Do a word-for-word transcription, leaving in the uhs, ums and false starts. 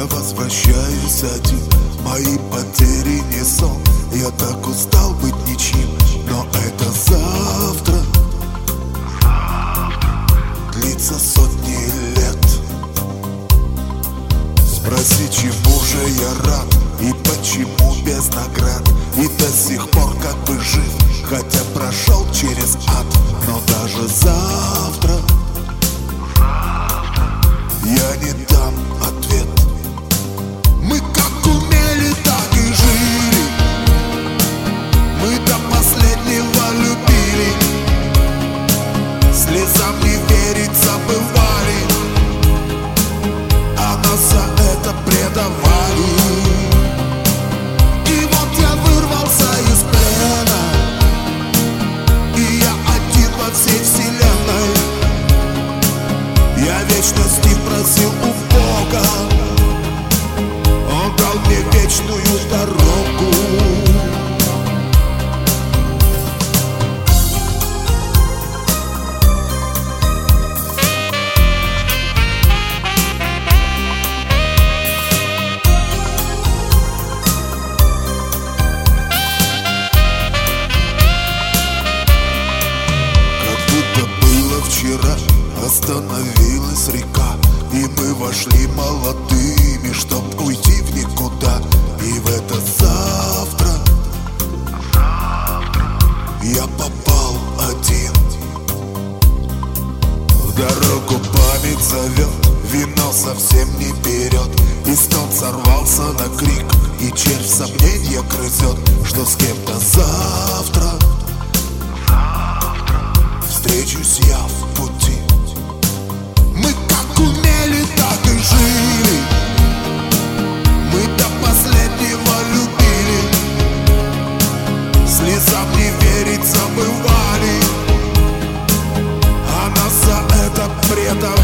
Я возвращаюсь один, мои потери не сон. Я так устал быть ничем, но это завтра. Длится сотни лет. Спроси, чему же я рад и почему без наград. И до сих пор как бы жив, хотя прошел через ад. Но даже завтра я не дам ответ. Мы как умели, так и жили. Мы до последнего любили. Слезам не верить забывали, а нас за это предавали. И вот я вырвался из плена, и я один во всей вселенной. Я вечности просил у Бога, Он дал мне вечную дорогу. Остановилась река, и мы вошли молодыми, чтоб уйти в никуда. И в это завтра я попал один. В дорогу память зовет, вино совсем не берет. И стон сорвался на крик, и червь сомненья грызет, что с кем-то завтра встречусь я в пути. Мы как умели, так и жили. Мы до последнего любили. Слезам не верить забывали, а нас за это предавали.